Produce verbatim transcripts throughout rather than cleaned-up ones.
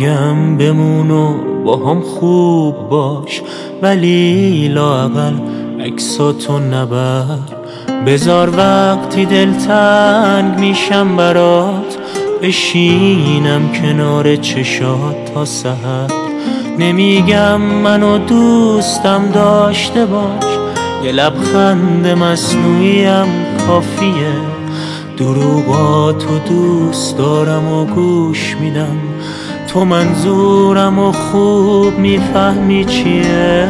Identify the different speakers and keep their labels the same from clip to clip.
Speaker 1: میگم بمون و با هم خوب باش، ولی لااقل عکساتو نبر. بذار وقتی دلتنگ میشم برات بشینم کنار چشات تا سحر. نمیگم منو دوستم داشته باش، یه لبخند مصنوعیم کافیه. دروغاتو دوست دارم و گوش میدم، تو منظورم و خوب میفهمی چیه.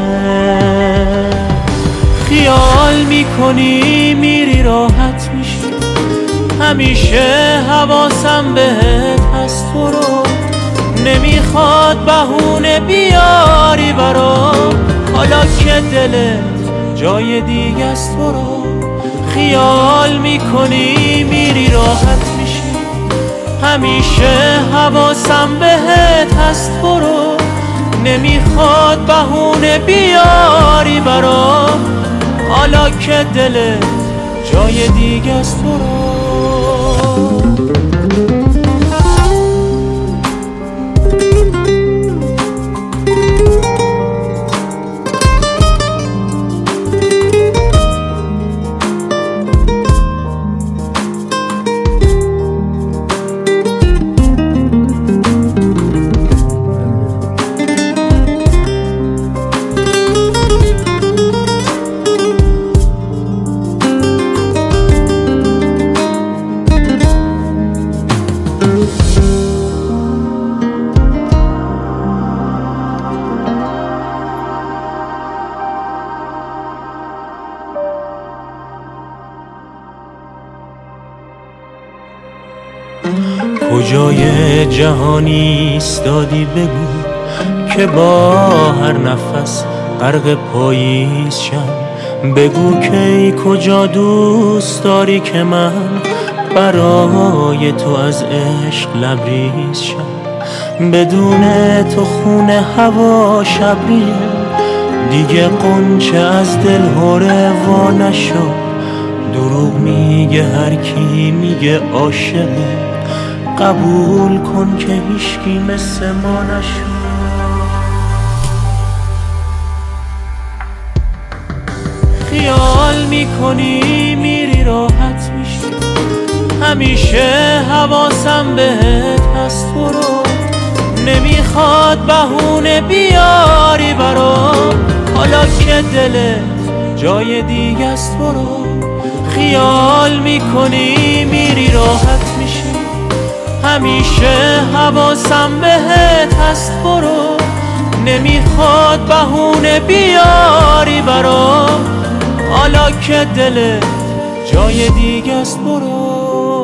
Speaker 1: خیال میکنی میری راحت میشی، همیشه حواسم بهت هست. برو نمیخواد بهونه بیاری برام، حالا که دلت جای دیگه است. برو خیال میکنی میری راحت میشی، همیشه حواسم بهت هست. برو نمیخواد بهونه بیاری برام، حالا که دلت جای دیگه است. برو کجای جهانی ایستادی بگو که با هر نفس غرق پاییز شم. بگو که ای کجا دوست داری که من برای تو از عشق لبریز شم. بدون تو خونه هوا شبریه، دیگه قنچه از دل هره وا نشد. دروغ میگه هر کی میگه عاشقه، قبول کن که هیچکی مثل ما نشد. خیال میکنی میری راحت میشی، همیشه حواسم بهت هست. برو نمیخواد بهونه بیاری برام، حالا که دلت جای دیگه است. برو خیال میکنی میری راحت میشی، همیشه حواسم بهت هست. برو نمیخواد بهونه بیاری برام، حالا که دلت جای دیگه است. برو